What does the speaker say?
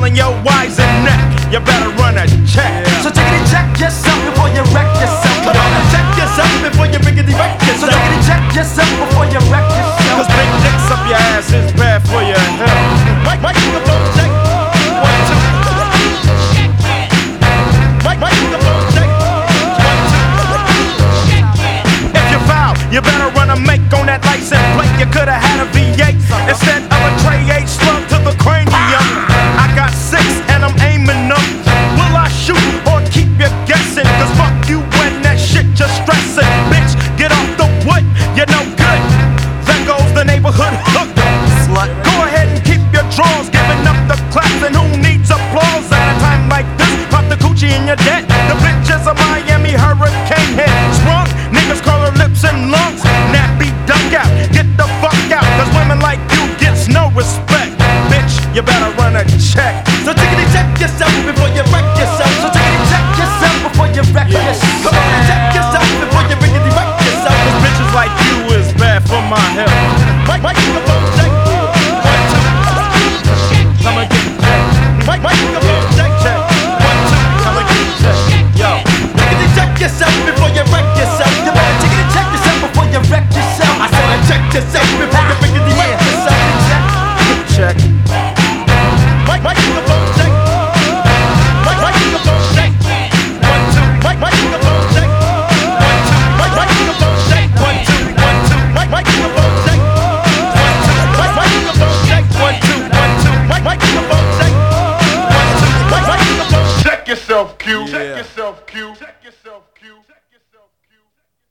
swelling your wise and neck. You better run a check. So take it and check yourself before you wreck yourself. Come on and check yourself before you riggedy wreck yourself. So take it and check yourself before you wreck yourself. Cause big dicks up your ass is bad for your health. Mike, you the phone check. 1, 2. Mike, you the phone check. 1, 2. If you foul, you better run a make on that license plate. You could've had a V8 instead of a Trey 8 slug to the cranium. I got 6 and I'm aiming up. Will I shoot or keep you guessing? Cause fuck you when that shit just stressing. Bitch, get off the wood, you're no good. There goes the neighborhood hooker. Slut. Go ahead and keep your drawers, giving up the claps. And who needs applause at a time like this? Pop the coochie in your debt. The bitch is a Miami hurricane head. Sprung, niggas call her lips and lungs. Nappy duck out, get the fuck out. Cause women like you gets no respect. Bitch, you better run a check. So take it and check yourself before you wreck yourself. So take it and check yourself before you wreck yourself. Come on and check yourself before you riggedy wreck yourself. Cause bitches like you is bad for my health. Mike, you the phone check. 1, 2. I'ma get checked. Mike, you the phone check. 1, 2. I'ma get checked. Yo. Take it and check yourself before you wreck yourself. You better take it and check yourself before you wreck yourself. I said check yourself before you riggedy wreck yourself. Check. Mike, you the phone check. Mike, you the phone check. 1, 2. Mike, you the phone check. 1, 2. Mike, you the phone check. 1, 2. 1, 2. Mike, you the phone check. 1, 2. Mike, you the phone check. 1, 2. 1, 2. Mike, you the phone check. 1, 2. Mike, you the phone check. Check yourself, Q. Yeah. Check yourself, Q.